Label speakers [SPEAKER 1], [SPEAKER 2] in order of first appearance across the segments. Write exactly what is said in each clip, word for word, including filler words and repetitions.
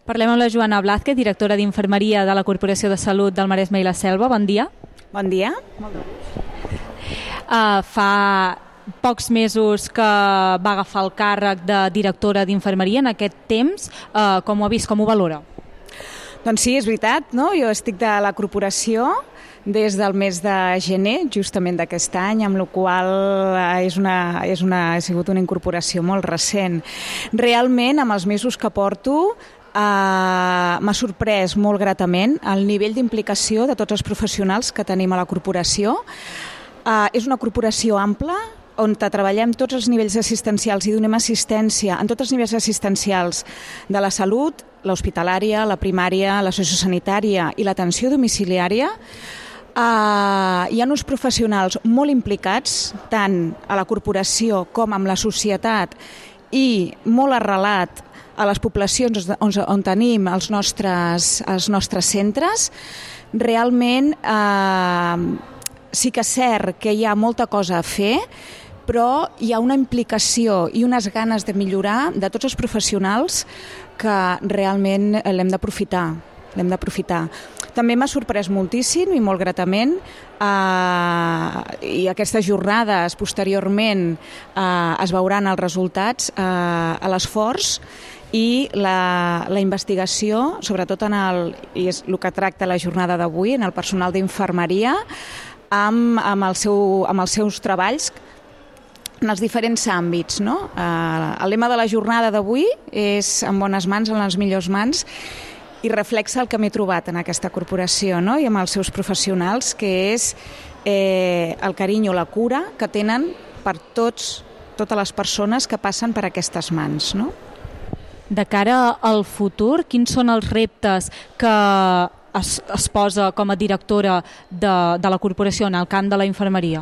[SPEAKER 1] Parlem amb la Joana Blázquez, directora d'Infermeria de la Corporació de Salut del Maresme i la Selva. Bon dia.
[SPEAKER 2] Bon dia.
[SPEAKER 1] Uh, fa pocs mesos que va agafar el càrrec de directora d'Infermeria. En aquest temps, uh, com ho ha vist, com ho valora?
[SPEAKER 2] Doncs sí, és veritat, no? Jo estic de la corporació des del mes de gener, justament d'aquest any, amb la qual és una, és una, ha sigut una incorporació molt recent. Realment, amb els mesos que porto, Uh, m'ha sorprès molt gratament el nivell d'implicació de tots els professionals que tenim a la corporació. Uh, és una corporació ampla on treballem tots els nivells assistencials i donem assistència en tots els nivells assistencials de la salut, l'hospitalària, la primària, la sociosanitària i l'atenció domiciliària. Uh, hi ha uns professionals molt implicats tant a la corporació com amb la societat i molt arrelat a les poblacions on, on tenim els nostres, els nostres centres. Realment eh, sí que és cert que hi ha molta cosa a fer, però hi ha una implicació i unes ganes de millorar de tots els professionals que realment l'hem d'aprofitar. L'hem d'aprofitar. També m'ha sorprès moltíssim i molt gratament eh, i aquestes jornades posteriorment eh, es veuran els resultats eh, a l'esforç i la, la investigació, sobretot en el, i és el que tracta la jornada d'avui, en el personal d'infermeria, amb, amb, el seu, amb els seus treballs en els diferents àmbits. No? Eh, el lema de la jornada d'avui és en bones mans, en les millors mans, i reflexa el que m'he trobat en aquesta corporació, no? I amb els seus professionals, que és eh, el carinyo, la cura que tenen per tots, totes les persones que passen per aquestes mans, no?
[SPEAKER 1] De cara al futur, quins són els reptes que es, es posa com a directora de, de la corporació en el camp de la infermeria?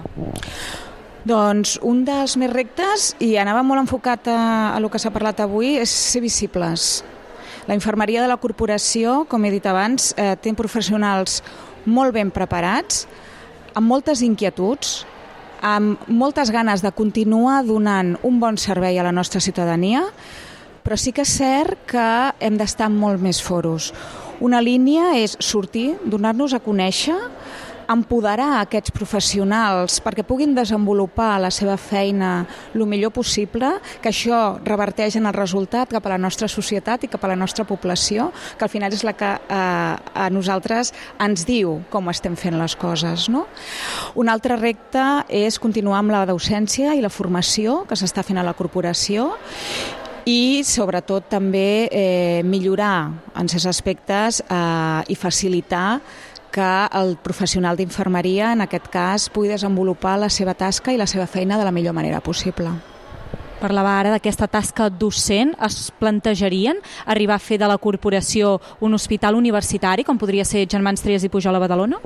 [SPEAKER 2] Doncs un dels més reptes, i anava molt enfocat a, a el que s'ha parlat avui, és ser visibles. La infermeria de la corporació, com he dit abans, eh, té professionals molt ben preparats, amb moltes inquietuds, amb moltes ganes de continuar donant un bon servei a la nostra ciutadania, però sí que és cert que hem d'estar en molt més foros. Una línia és sortir, donar-nos a conèixer, empoderar aquests professionals perquè puguin desenvolupar la seva feina el millor possible, que això reverteix en el resultat cap a la nostra societat i cap a la nostra població, que al final és la que eh, a nosaltres ens diu com estem fent les coses. No? Un altre repte és continuar amb la docència i la formació que s'està fent a la corporació, i sobretot també eh, millorar en certs aspectes eh, i facilitar que el professional d'infermeria, en aquest cas, pugui desenvolupar la seva tasca i la seva feina de la millor manera possible.
[SPEAKER 1] Parlava ara d'aquesta tasca docent. Es plantejarien arribar a fer de la corporació un hospital universitari, com podria ser Germans Trias i Pujol a Badalona?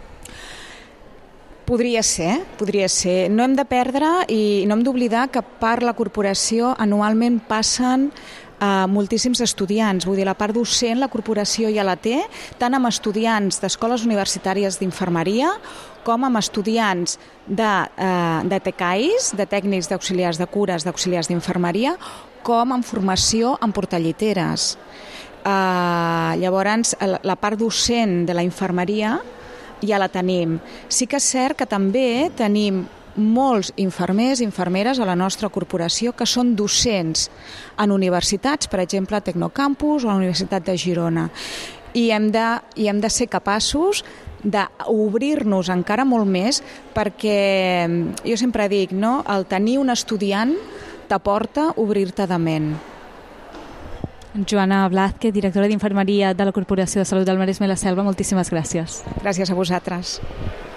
[SPEAKER 2] Podria ser, podria ser. No hem de perdre i no hem d'oblidar que per la corporació anualment passen eh, moltíssims estudiants. Vull dir, la part docent, la corporació ja la té, tant amb estudiants d'escoles universitàries d'infermeria com amb estudiants de, eh, de T C A Is, de tècnics d'auxiliars de cures, d'auxiliars d'infermeria, com en formació en portalliteres. Eh, llavors, la part docent de la infermeria ja la tenim. Sí que és cert que també tenim molts infermers i infermeres a la nostra corporació que són docents en universitats, per exemple a Tecnocampus o a la Universitat de Girona. I hem de, i hem de ser capaços d'obrir-nos encara molt més, perquè jo sempre dic, no? El tenir un estudiant t'aporta obrir-te de ment.
[SPEAKER 1] Joana Blázquez, directora d'Infermeria de la Corporació de Salut del Maresme i la Selva, moltíssimes gràcies.
[SPEAKER 2] Gràcies a vosaltres.